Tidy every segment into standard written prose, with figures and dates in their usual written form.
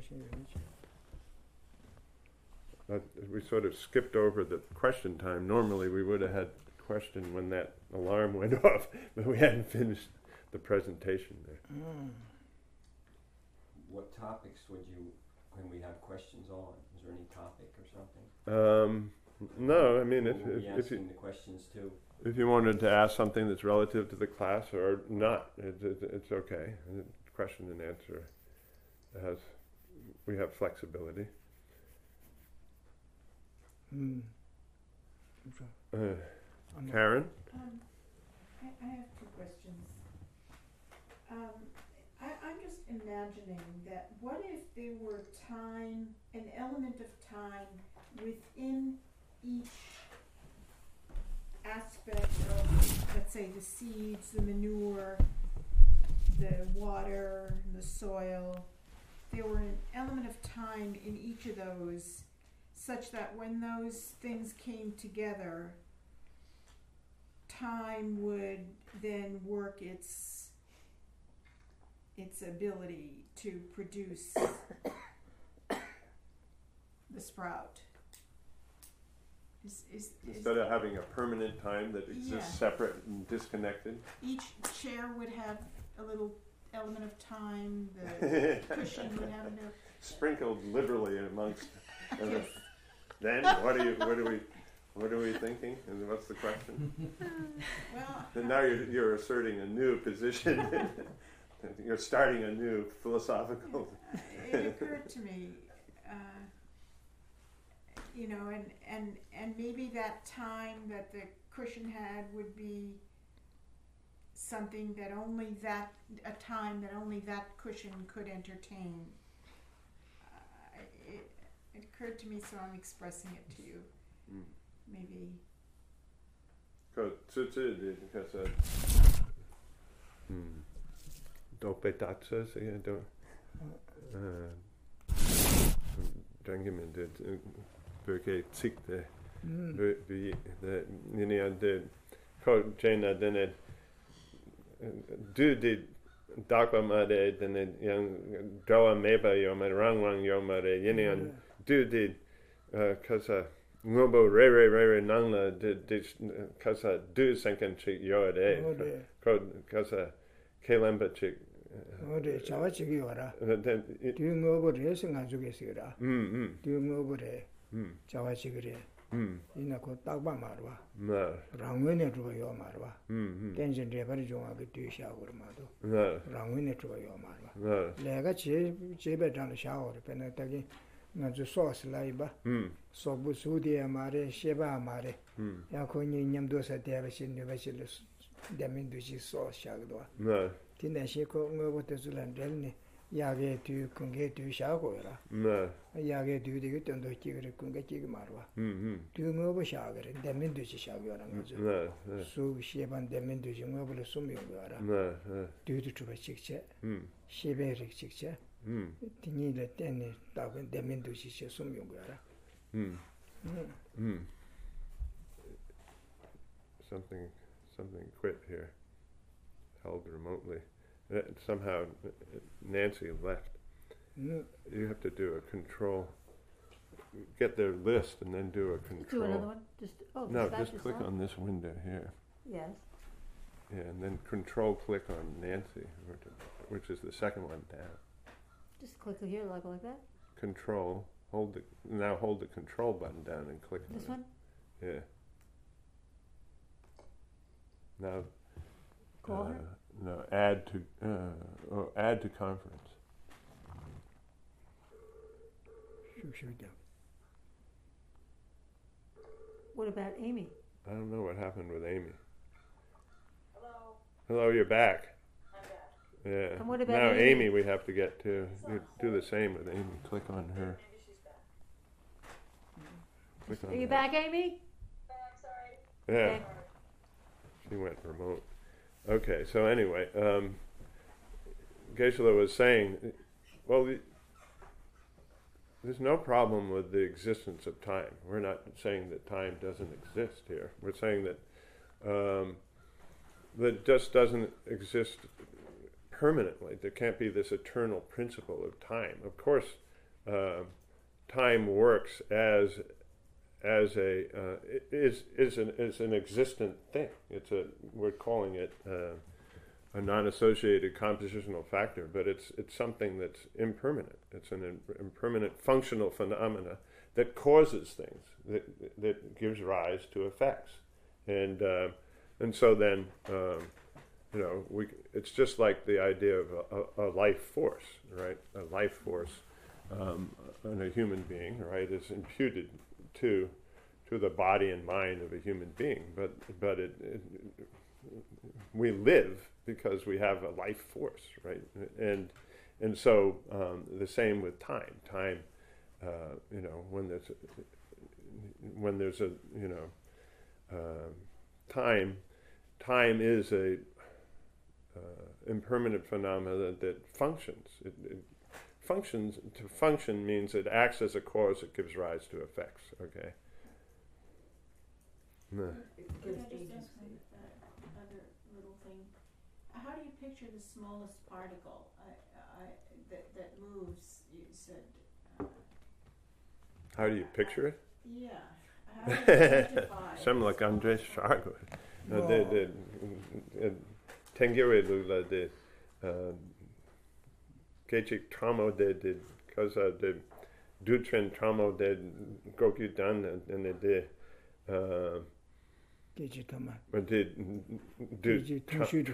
We sort of skipped over the question time. Normally we would have had a question when that alarm went off, but we hadn't finished the presentation there. What topics would you, when we have questions on, is there any topic or something? No, I mean, if you the questions too. If you wanted to ask something that's relative to the class or not, it's okay. Question and answer we have flexibility. Karen? I have two questions. I'm just imagining that what if there were time, an element of time within each aspect of, let's say, the seeds, the manure, the water, the soil. There were an element of time in each of those such that when those things came together, time would then work its ability to produce the sprout. Instead of having a permanent time that exists separate and disconnected? Each chair would have a little element of time, the cushion would have a... Sprinkled liberally amongst... Then, what are we thinking? And what's the question? Well... And now you're asserting a new position. You're starting a new philosophical... It occurred to me... and maybe that time that the cushion had would be something that a time that only that cushion could entertain. It occurred to me, so I'm expressing it to you. Maybe. Böke sikte vi det Jana den du did dakwa ma de den young drawa meba yo ma rang yo ma de yinian du did kasa ngobo re nangla did kasa du sankan chi yo de kasa kelemba chi ode chawa chigi wara du ngobo re singa juge sigra du ngobo re chawa chigre ina ko takba marwa rangwene tuwa yo marwa tension rebari jonga ke tu sha gor ma do rangwene tuwa yo marwa lega chebe dang sha gor pena tagi nga ju sauce lai ba so bu su de mare sheba mare ya ko ni nyam do sa de ba shin ne ba shin de min du ji sauce sha do tin da she ko ngo te zulan del ne 야게 뒤 kunge 뒤 샤고라 야게 뒤 되게 던도 끼그래 kunge 끼기 말와 뒤ngo 샤거래 데민도 샤고라는 거죠 수 시에반 데민도 정어불 숨이 거라 뒤도 주바 직체 시베릭 직체 디니데 때네 다분 데민도 시체 숨이 거라 something quit here held remotely. Somehow Nancy left. You have to do a control. Get their list and then do a control. Do another one? Just click on this window here. Yes. Yeah, and then control click on Nancy, which is the second one down. Just click here like that? Control. Hold the control button down and click on this one? Yeah. Now call her? No, add to conference. What about Amy? I don't know what happened with Amy. Hello. Hello, you're back. I'm back. Yeah. And what about now Amy? We have to get to. You do the same with Amy. Click on her. Maybe she's back. Click on Are you her. back, Amy? Back, sorry. Yeah. Okay. She went remote. Okay, so anyway, Geshe-la was saying, well, there's no problem with the existence of time. We're not saying that time doesn't exist here. We're saying that that just doesn't exist permanently. There can't be this eternal principle of time. Of course, time works as an existent thing. We're calling it a non-associated compositional factor, but it's something that's impermanent. It's an impermanent functional phenomena that causes things, that gives rise to effects, and so then it's just like the idea of a life force, right? A life force in a human being, right, is imputed to the body and mind of a human being, but we live because we have a life force, right? And so the same with time. Time, when there's a time is a impermanent phenomena that functions. It functions. To function means it acts as a cause that gives rise to effects. Okay. Could I just ask another little thing? How do you picture the smallest particle that moves? You said. How do you picture it? Yeah. How do you identify? Some like Andrés Chagos. Tengyue lula de Gechik Tramo de Kaza de Dutren Tramo de Gokyu Dan and they did Digitama. Did Tungshude.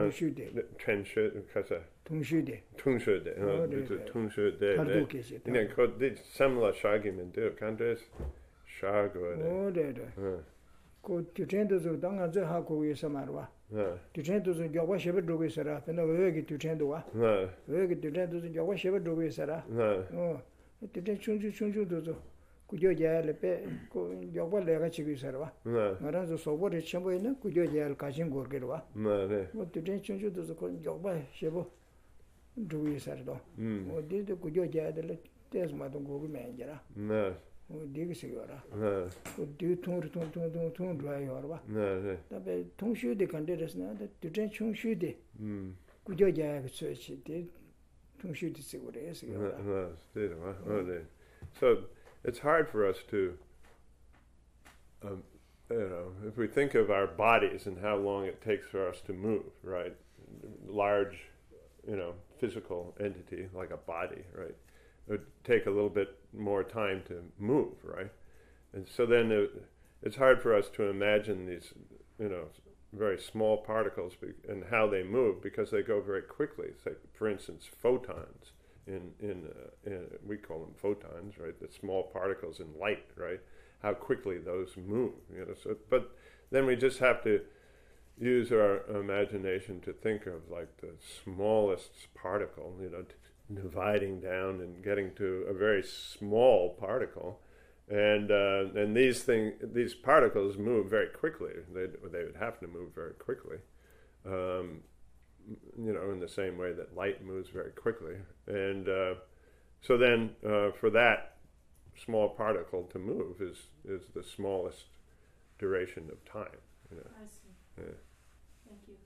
Kaza Tungshude. Tungshude. Tungshude. You know, did similar Shagiman do Andrés Chagos. Oh, there. Go to Trendo's Danga Haku is a marwa. To Trendo's and Yawa Shever Drogi Sara, and over to Trendoa. Very to Trendo's and Yawa Shever Drogi Sara. Oh, the Chunju dozo. Could you yell a pet? Yawa Legachi Sara. Maranzo so what is Chamboina? Could you yell Kajin Gorgerwa? What the Chunju dozo called Yawa Shevo Drogi Sardo. Or did the good yell the test Madame Gogu Mangera? No. Dig Sigora. Do tune dry or what? Tung shoe the candidates now that to drink chung shoe de. Could you have search it? Tung shoe the cigarettes. So it's hard for us to, if we think of our bodies and how long it takes for us to move, right? Large, physical entity like a body, right? It would take a little bit more time to move, right? And so then it's hard for us to imagine these, very small particles and how they move because they go very quickly. It's like, for instance, photons. We call them photons, right? The small particles in light, right? How quickly those move, So, but then we just have to use our imagination to think of like the smallest particle, dividing down and getting to a very small particle, and these particles move very quickly. They would have to move very quickly, in the same way that light moves very quickly. And so then for that small particle to move is the smallest duration of time. I see. Yeah. Thank you.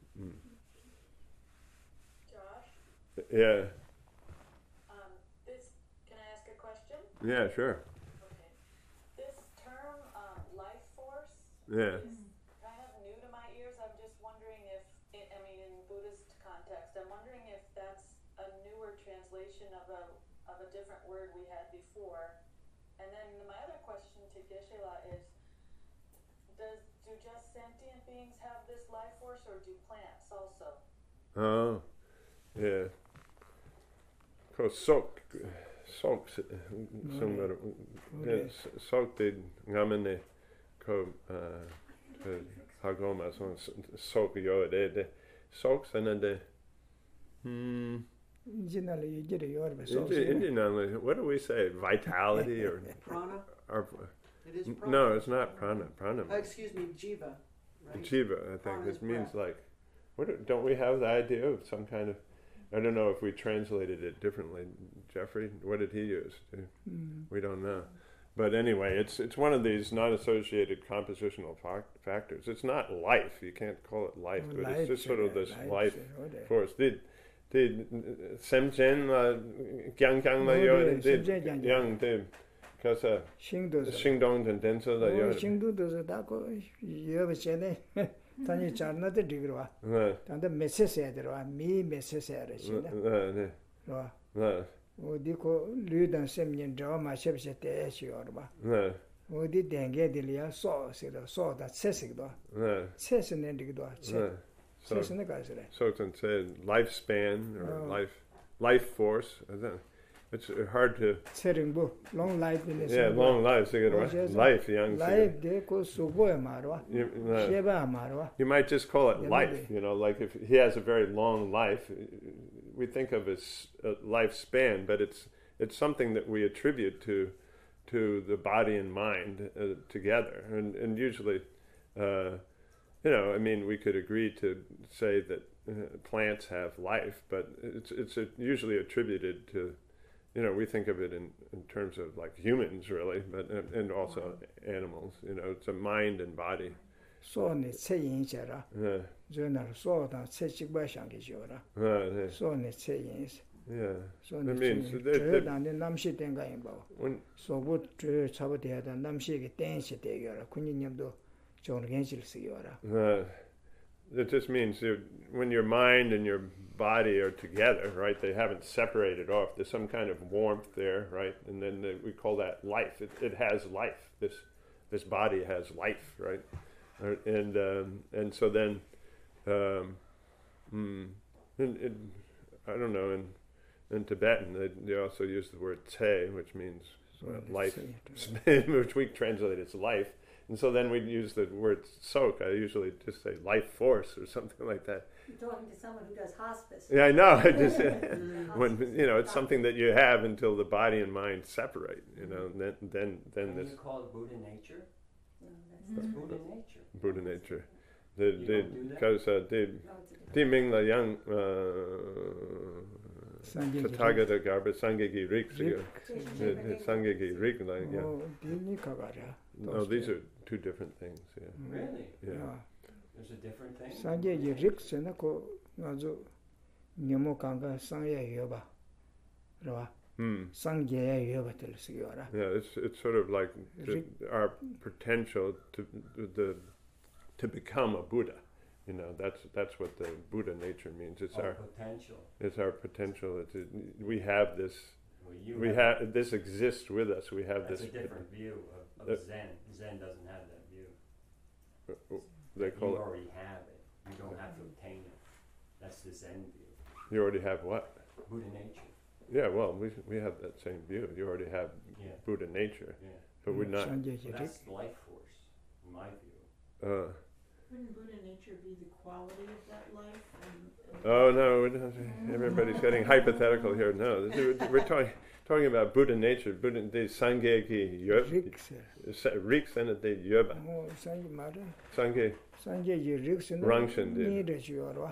Josh, Yeah. can I ask a question? Yeah, sure. Okay. This term, life force, Yeah. is kind of new to my ears. I'm just wondering if, in Buddhist context, I'm wondering if that's a newer translation of a different word we had before. And then my other question to Geshe-la is, do just sentient beings have this life force, or do plants also? Oh, yeah. Sok somewhere. Sok did ngamene ko hagoma son sok yo de sok sanade. What do we say? Vitality or prana? It is prana. No, it's not prana. Prana. Excuse me, jiva. Right? Jiva, I think Prana this is means breath. like. Don't we have the idea of some kind of? I don't know if we translated it differently. Jeffrey, what did he use? We don't know. But anyway, it's one of these non-associated compositional factors. It's not life. You can't call it life, but it's just sort of this life force. the semjen gyang la yo the young the because shingdong and denso la yo shingdu does da ko yo chene tani charna de digro tanda message edro mi message era chine ro odi ko lydan semjen do ma chepse te chiorba odi denge delia so da sesigdo sesene digdo so can say lifespan or life force. It's hard to long life in this. Yeah, long life. Life, young. Life de ko subo marwa. Sheba marwa. You might just call it life. You know, like if he has a very long life, we think of as a lifespan, but it's something that we attribute to the body and mind together, and usually. You know, I mean, we could agree to say that plants have life, but it's usually attributed to, you know, we think of it in terms of like humans, really, but and also animals. You know, it's a mind and body. So ne cheyin jara. Jonar so da chechigba shangge jora. So ne cheyin. Yeah. So ne means that namshi denga imba. So bu chabu de da namshi ge tenshi de yora. Kunyinyamdo it just means when your mind and your body are together, right? They haven't separated off. There's some kind of warmth there, right? And then we call that life. It has life. This body has life, right? And so then, I don't know. In Tibetan, they also use the word te, which means life, which we translate as life. And so then we'd use the word sok. I usually just say life force or something like that. You're talking to someone who does hospice. Yeah, I know. I just when it's something that you have until the body and mind separate. You know, then this. You call it Buddha nature? No, that's Buddha nature. Buddha nature. Because the Ming La Yang Tathagata Garba Sangegi Rik Sangegi Rik La Yang. No, these are two different things. Yeah. Really? Yeah. There's a different thing. Sangye rik sena ko ngazo nyamo kanga sangye yoba, right? Sangye yoba tel sigora. Yeah, it's sort of like our potential to become a Buddha. You know, that's what the Buddha nature means. It's our potential. It's our potential. We have this. This exists with us. We have that's this. That's a different view of Zen. Zen doesn't have that view. They call you already have it. You don't have to obtain it. That's the Zen view. You already have what? Buddha nature. Yeah, well, we have that same view. You already have Buddha nature. Yeah. But we're not. That's life force, in my view. Wouldn't Buddha nature be the quality of that life? Oh no, everybody's getting hypothetical here. No, we're talking about Buddha nature. Buddha the Sangye ki yoba. Riks and the yoba. Oh, Sangye mara. Sangye. Sangye ji riks and Rangshin de. Ni de yorwa.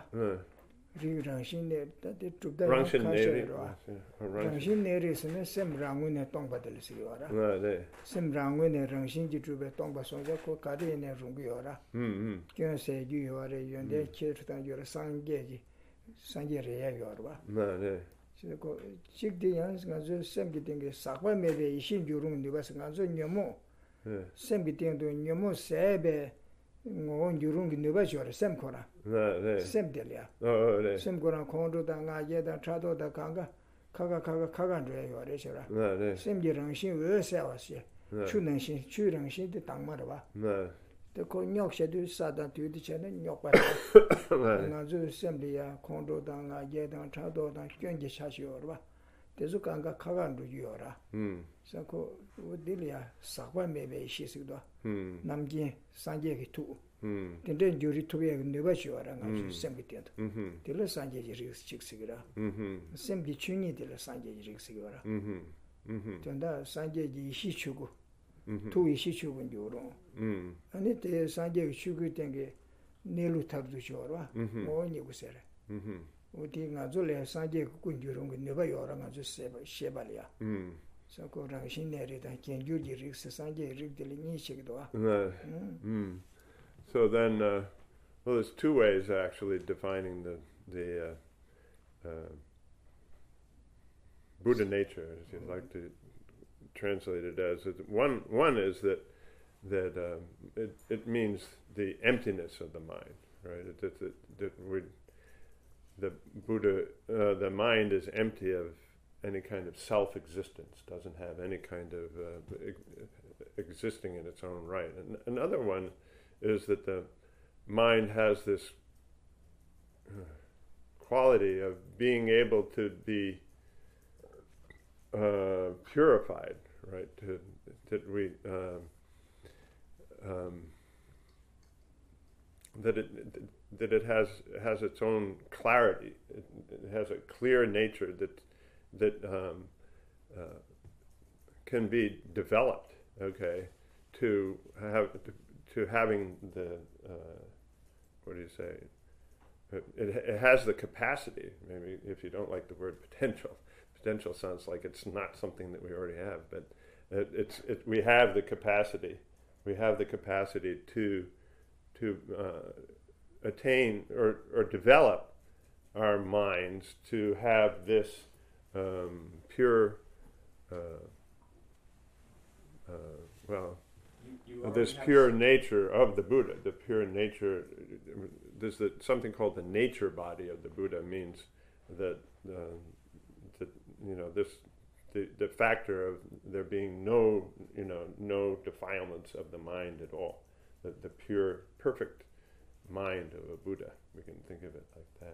Ri rangshin de de tubda. Rangshin ne. Rangshin ne ri sene sem rangu ne tongba de si yora. Na de. Sem rangu ne rangshin ji tubda tongba sonja ko kari ne rungu yora. Kyo se ju yora yonde che tan yora Sangye ji. Sangye re ya yorwa. Na de. ko chik de yang nga zo sem ki ding ge sakwa me be ishin jurung ni ba nga zo nyomo sem ki ding do nyomo se be ngo jurung ni ba jore sem kora sem de ya sem kora kondo da nga ye da cha do da kanga kaga de yo re chora sem ji rang shin we se wa se chu nang shin chu rang shin de dang ma de ba de ko nyok she du sa da du de chen nyok ba nga zo sem de ya kondo da nga ye da cha do da kyön ge cha shi yo ba de zu kanga kaga ru yo ra sa ko wo de ya sa kwa me be shi si do nam ji sang ge ki tu den den ju ri tu ye ne ba shi yo ra nga zo sem ge de de le sang ge ji ri chik si ra sem gi chu ni de le sang ge ji ri si ra den da sang ge ji shi chu gu tu yi shi chu gun ju ro ani te sang ge chu gu den ge 네루 탑도 줘라. 뭐니 구세래. 어디 가서 내 상제 군주롱 네가 요랑 아주 셰발이야. 서고랑 신내리다 견주지 릭스 상제 릭들이 니식도 와. So then well there's two ways actually defining the Buddha nature, as you'd like to translate it as. One is that it means the emptiness of the mind, right? The Buddha, the mind is empty of any kind of self-existence, doesn't have any kind of existing in its own right. And another one is that the mind has this quality of being able to be purified, right? That it has its own clarity. It has a clear nature that can be developed. Okay, to having the what do you say? It has the capacity. Maybe if you don't like the word potential. Potential sounds like it's not something that we already have, but we have the capacity. We have the capacity to attain or develop our minds to have this pure, this pure nature of the Buddha. The pure nature. There's something called the nature body of the Buddha. Means that. The factor of there being no defilements of the mind at all, the pure, perfect mind of a Buddha. We can think of it like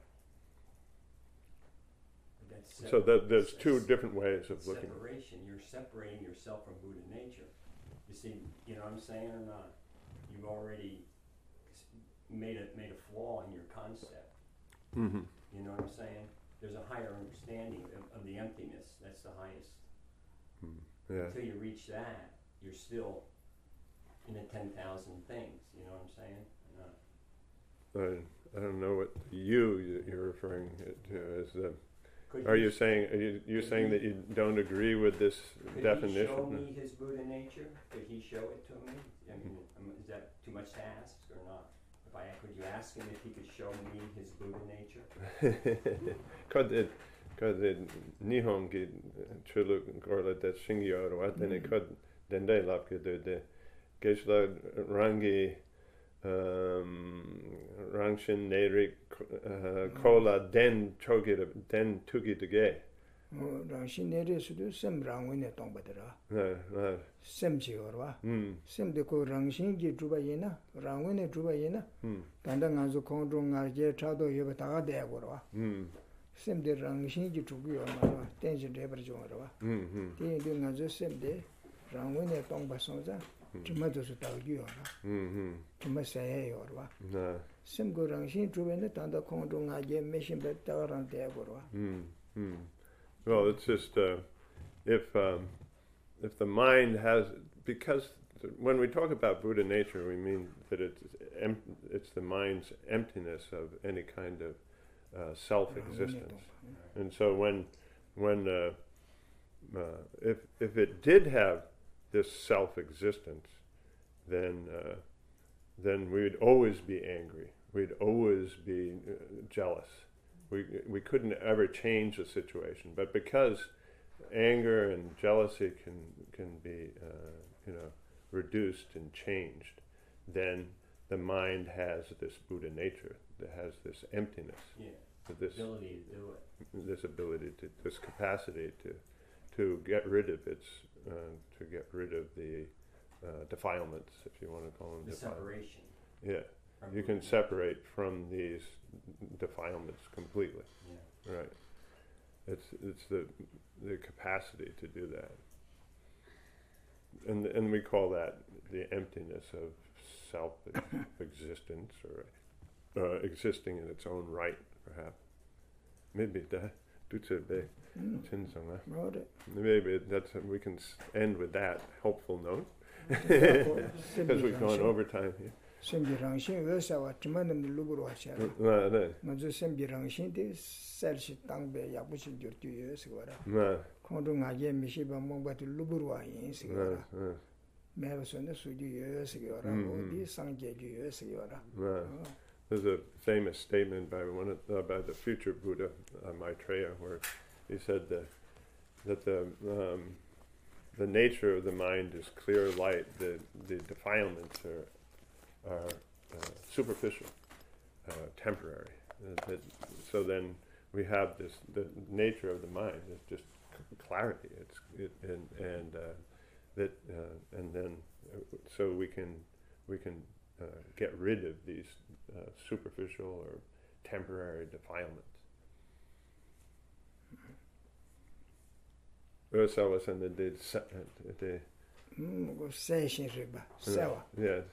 that. So there's two different ways of looking. Separation. You're separating yourself from Buddha nature. You see, you know what I'm saying or not? You've already made a flaw in your concept. Mm-hmm. You know what I'm saying? There's a higher understanding of the emptiness. That's the highest. Yeah. Until you reach that, you're still in the 10,000 things. You know what I'm saying? I don't know what you're referring to as. Are you saying saying that you don't agree with this definition? Could he show me his Buddha nature? Could he show it to me? I mean, is that too much to ask or not? Could you ask him if he could show me his Buddha nature? Because Nihongi Chulu Gorla that Shingyo or what then it could then they love the Gesla Rangi Rangshin Nerik Kola Den Chogi Den Tugi de Gay. Rangshin Nerik Sem Rangwin Tongbadra. Sem Chiorwa. Sem de Ko Rangshin Jubayena, Rangwin Jubayena, Tandanganzo Kondrung Arje Chado Yabataga de Agorwa. Sem de Rangshin Jubu or Tension Deberjorwa. They do not just sem de Rangwin Tongbasonza, Tomatoes Tagiora. Tomasay or Sem go Rangshin Jubena, Tanda Kondrung Arje Mission Betaran de Agorwa. Well, it's just if the mind has, because when we talk about Buddha nature, we mean that it's the mind's emptiness of any kind of self-existence. And so when if it did have this self-existence, then we'd always be angry. We'd always be jealous. We couldn't ever change the situation, but because anger and jealousy can be reduced and changed, then the mind has this Buddha nature that has this emptiness, this ability to do it, this capacity to get rid of the defilements, if you want to call them the separation. Yeah. You can separate from these defilements completely. Yeah. Right. It's the capacity to do that. And we call that the emptiness of self-existence or existing in its own right, perhaps. Maybe that. Maybe we can end with that hopeful note. Because we've gone over time here. Sembirang신 외사와 지만은 루브로 하셔. 네. 먼저 sembiran신데 셀시 땅배 약부신 줄주여서 거라. 네. 공동하게 미시바 뭔가도 루브로 와인스 거라. 매버선의 수주여서 거라. 어디 상계주여서 거라. there's a famous statement by by the future Buddha, Maitreya, where he said that the nature of the mind is clear light. The defilements are superficial, temporary. So then we have the nature of the mind is just clarity. And then so we can get rid of these superficial or temporary defilements. So was in the yes.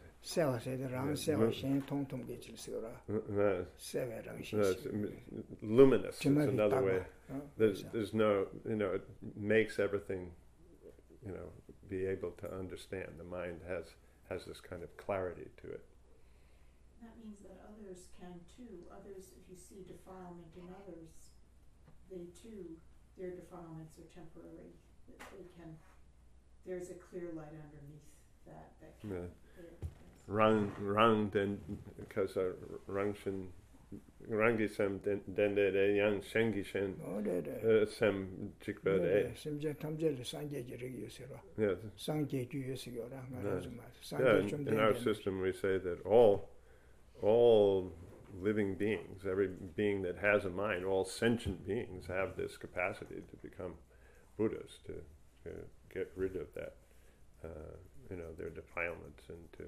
Luminous is another way. There's no, it makes everything, be able to understand. The mind has this kind of clarity to it. That means that others can too. Others, if you see defilement in others, they too, their defilements are temporary. They can. There's a clear light underneath that can. Yeah. Rang den because rangshin rangi sem den de yang shengi shen sem jikba de semje tamje le sanje jiri yusiro. Yeah. Sanje ju yusiro ra ngara. In our system we say that all living beings, every being that has a mind, all sentient beings have this capacity to become Buddhas, to get rid of that, their defilements, and to,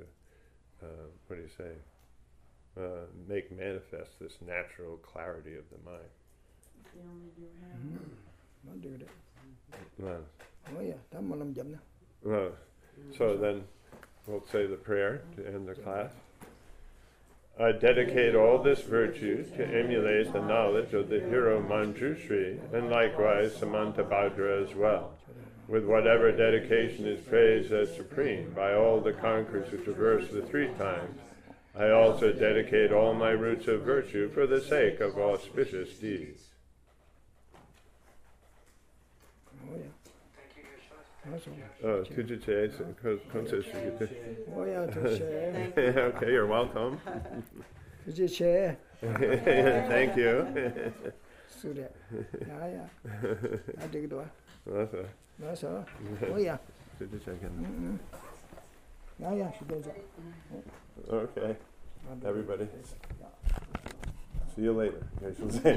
make manifest this natural clarity of the mind. They only do have. So then we'll say the prayer to end the class. I dedicate all this virtue to emulate the knowledge of the hero Manjushri, and likewise Samantabhadra as well, with whatever dedication is praised as supreme by all the conquerors who traverse the three times. I also dedicate all my roots of virtue for the sake of auspicious deeds. Okay, you're welcome. Thank you. Okay, everybody. See you later.